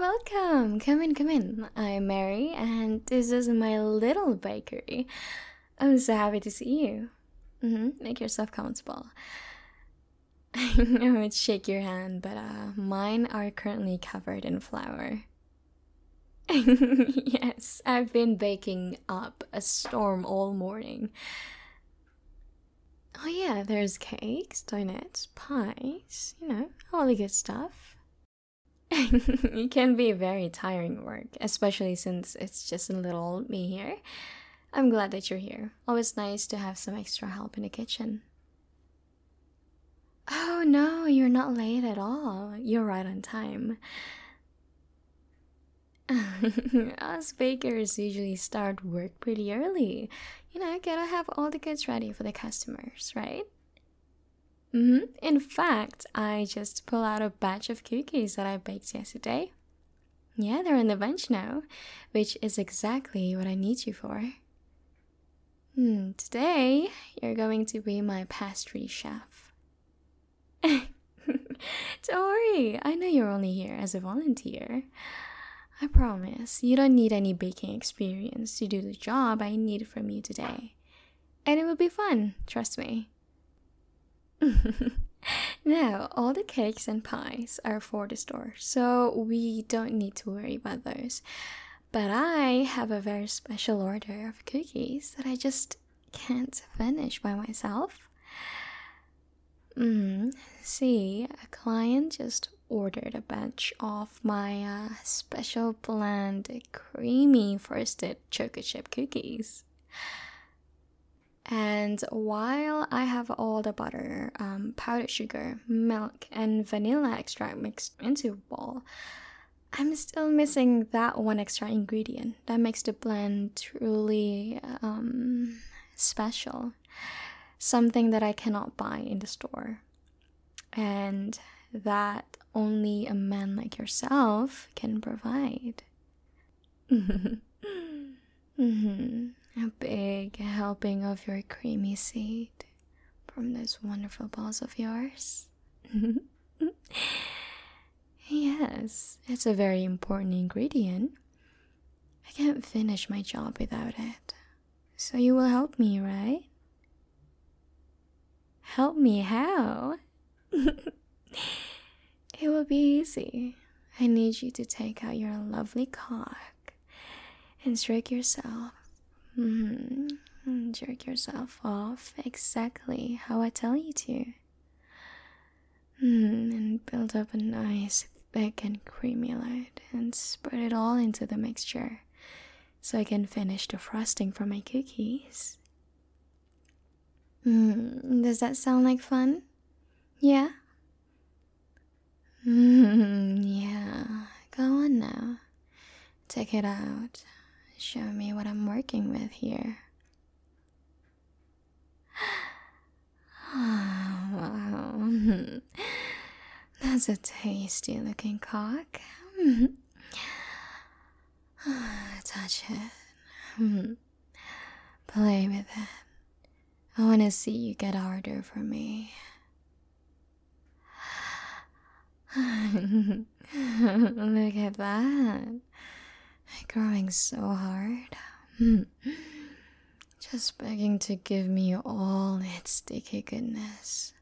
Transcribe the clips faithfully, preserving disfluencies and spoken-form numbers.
Welcome. Come in, come in. I'm Mary, and this is my little bakery. I'm so happy to see you. Mm-hmm. Make yourself comfortable. I would shake your hand, but uh, mine are currently covered in flour. Yes, I've been baking up a storm all morning. Oh, yeah, there's cakes, donuts, pies, you know, all the good stuff. It can be very tiring work, especially since it's just a little old me here. I'm glad that you're here. Always nice to have some extra help in the kitchen. Oh no, you're not late at all. You're right on time. Us bakers usually start work pretty early. You know, gotta have all the goods ready for the customers, right? Mm-hmm. In fact, I just pulled out a batch of cookies that I baked yesterday. Yeah, they're in the bench now, which is exactly what I need you for. Hmm, today, you're going to be my pastry chef. Don't worry, I know you're only here as a volunteer. I promise, you don't need any baking experience to do the job I need from you today. And it will be fun, trust me. Now, all the cakes and pies are for the store, so we don't need to worry about those. But I have a very special order of cookies that I just can't finish by myself. Mm, see, a client just ordered a batch of my uh, special blend creamy frosted chocolate chip cookies. And while I have all the butter, um, powdered sugar, milk, and vanilla extract mixed into a bowl, I'm still missing that one extra ingredient that makes the blend truly um, special. Something that I cannot buy in the store. And that only a man like yourself can provide. Mm-hmm. A big helping of your creamy seed from those wonderful balls of yours. Yes, it's a very important ingredient. I can't finish my job without it. So you will help me, right? Help me how? It will be easy. I need you to take out your lovely cock and stroke yourself. Mm-hmm. Jerk yourself off exactly how I tell you to. Mm, and build up a nice, thick, and creamy load and spread it all into the mixture so I can finish the frosting for my cookies. Mm, does that sound like fun? Yeah? Mm, yeah. Go on now. Take it out. Show me what I'm working with here. Oh, wow. That's a tasty looking cock. Touch it. Play with it. I want to see you get harder for me. Look at that. Growing so hard. Just begging to give me all its sticky goodness.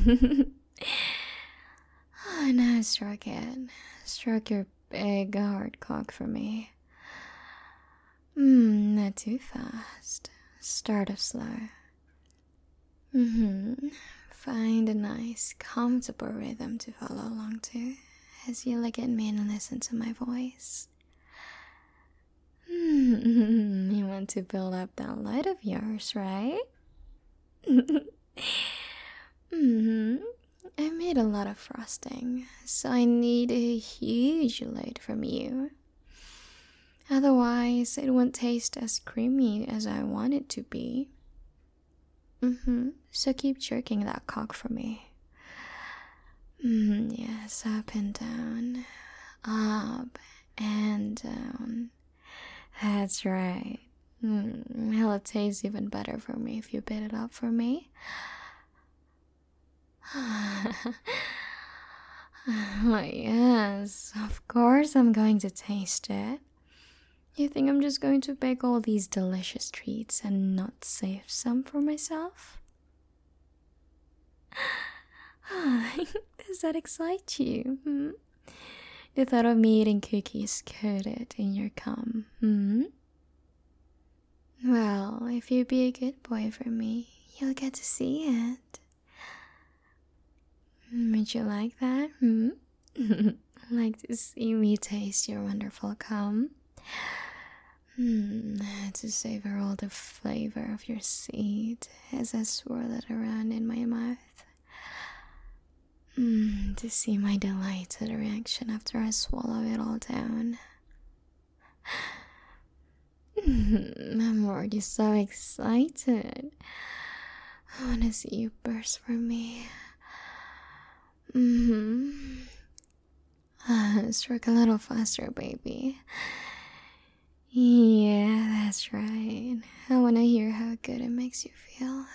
Oh, now stroke it. Stroke your big hard cock for me. Mmm, not too fast. Start off slow. Mm-hmm. Find a nice, comfortable rhythm to follow along to as you look at me and listen to my voice. Mm-hmm. You want to build up that light of yours, right? Mm-hmm. I made a lot of frosting, so I need a huge load from you. Otherwise, it won't taste as creamy as I want it to be. Mm-hmm. So keep jerking that cock for me. Mm, yes, up and down. Up and down. That's right. Mm, it'll taste even better for me if you bit it up for me. Oh, yes, of course I'm going to taste it. You think I'm just going to bake all these delicious treats and not save some for myself? Does that excite you? Hmm? The thought of me eating cookies coated in your cum, hmm? Well, if you be a good boy for me, you'll get to see it. Would you like that? Hmm? Like to see me taste your wonderful cum? Hmm, to savor all the flavor of your seed as I swirl it around in my mouth. Hmm, to see my delighted reaction after I swallow it all down. I'm already so excited. I wanna see you burst for me. Mm-hmm. Uh, stroke a little faster, baby. Yeah, that's right. I wanna hear how good it makes you feel.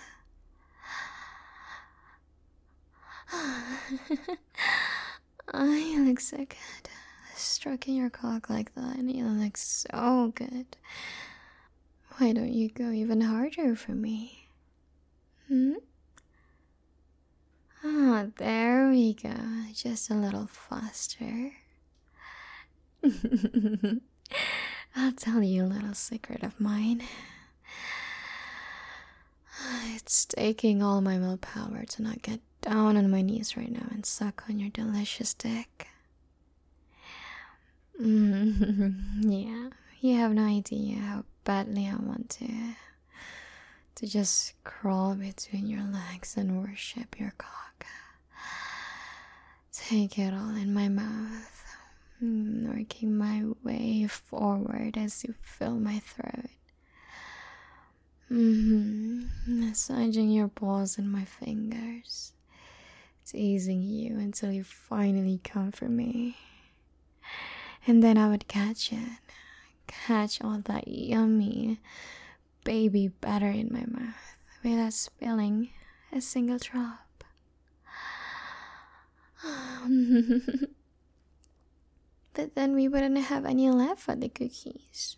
Oh, you look so good. Stroking your cock like that, you look so good. Why don't you go even harder for me? Hmm? Ah, oh, there we go. Just a little faster. I'll tell you a little secret of mine. It's taking all my willpower to not get down on my knees right now and suck on your delicious dick. Mm, yeah, you have no idea how badly I want to. To just crawl between your legs and worship your cock. Take it all in my mouth, working my way forward as you fill my throat. Mm-hmm. Massaging your balls in my fingers, teasing you until you finally come for me. And then I would catch it, catch all that yummy baby batter in my mouth without spilling a single drop. But then we wouldn't have any left for the cookies.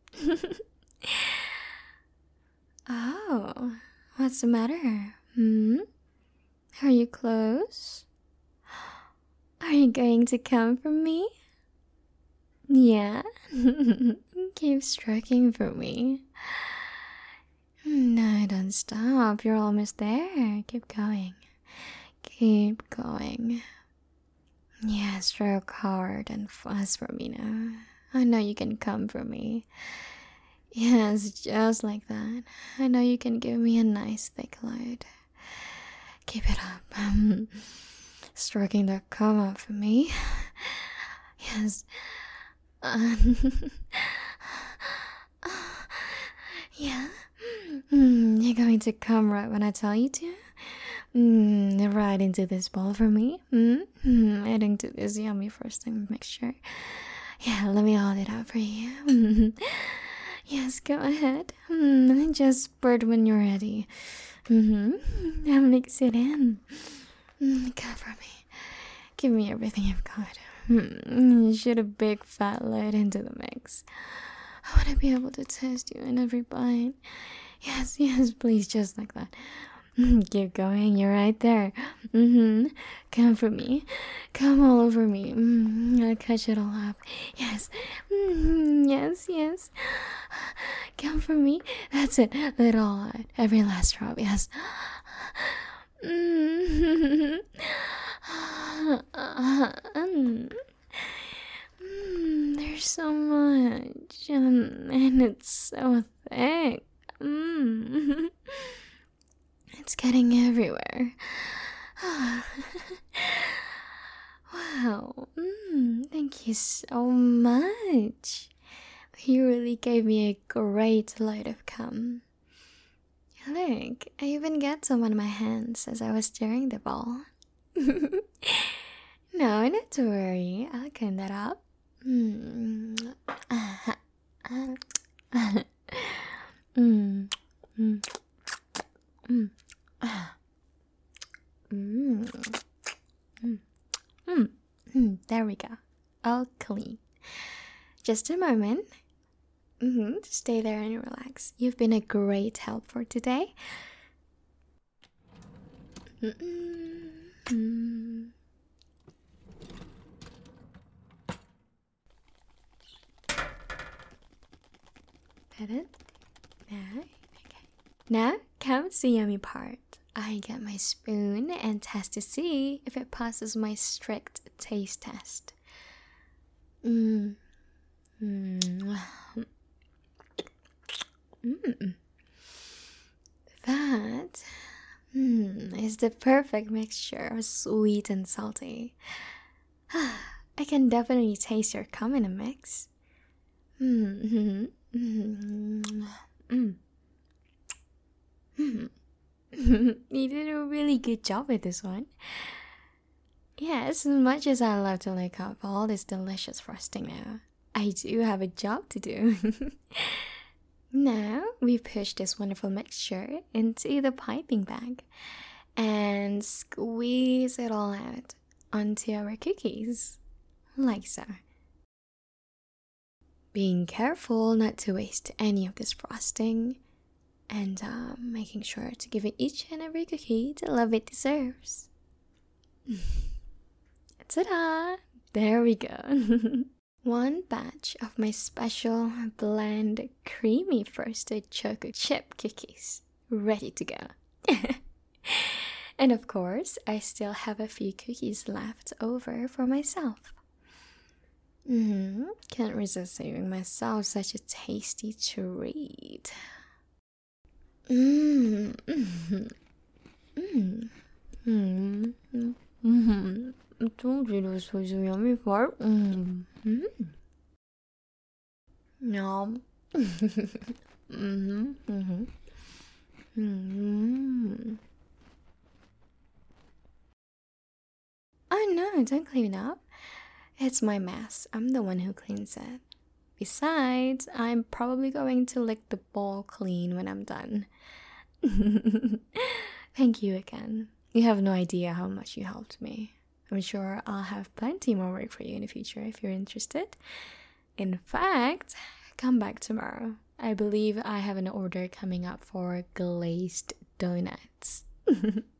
Oh, what's the matter? Hmm? Are you close? Are you going to come for me? Yeah? Keep stroking for me. No, don't stop. You're almost there. Keep going. Keep going. Yeah, stroke hard and fast for me now. I know you can come for me. Yes, just like that. I know you can give me a nice thick load. Keep it up. Um, stroking the cum out for me. Yes. Um, yeah. Mm, you're going to come right when I tell you to? Mm, right into this ball for me? Mm, mm, adding to this yummy first time mixture. Yeah, let me hold it out for you. Mm, yes, go ahead. Mm, just spurt when you're ready. Mm-hmm. I'll mix it in. Mm, cover me. Give me everything you've got. Mm, shoot a big fat load into the mix. I want to be able to taste you in every bite. Yes, yes, please, just like that. Mm, keep going, you're right there. Mm-hmm. Come for me. Come all over me. Mm, I'll catch it all up. Yes. Mm, yes, yes. Come for me. That's it. Let it all out. Every last drop, yes. Mm. Mm. Mm, there's so much, um, and it's so thick. Mm. It's getting everywhere. Wow. Mm, thank you so much. You really gave me a great load of cum. Look, I even got some on my hands as I was stirring the ball. No, not to worry. I'll clean that up. Mm. Mm. Mm. Mm. Mm. Mm. Mm. Hmm, there we go. All clean. Just a moment. Mm-hmm. Stay there and relax. You've been a great help for today. Mm-mm. Better? Now? Okay. Now comes the yummy part. I get my spoon and test to see if it passes my strict taste test. Mmm. Mmm. Mmm. That mm, is the perfect mixture of sweet and salty. I can definitely taste your cum in a mix. Mm, mm, mm, mm. You did a really good job with this one. Yeah, as much as I love to lick up all this delicious frosting now, I do have a job to do. Now we push this wonderful mixture into the piping bag and squeeze it all out onto our cookies, like so. Being careful not to waste any of this frosting and uh, making sure to give it each and every cookie the love it deserves. Ta-da! There we go. One batch of my special blend creamy frosted chocolate chip cookies ready to go. And of course, I still have a few cookies left over for myself. Mm-hmm. Can't resist saving myself such a tasty treat. Mmm. Mm-hmm. Mm. Mm. Mm-hmm. I told you this was a yummy part. Mm. Mm. Yum. Mm-hmm. Mm-hmm. Mm-hmm. Oh no, don't clean it up. It's my mess. I'm the one who cleans it. Besides, I'm probably going to lick the bowl clean when I'm done. Thank you again. You have no idea how much you helped me. I'm sure I'll have plenty more work for you in the future if you're interested. In fact, come back tomorrow. I believe I have an order coming up for glazed donuts.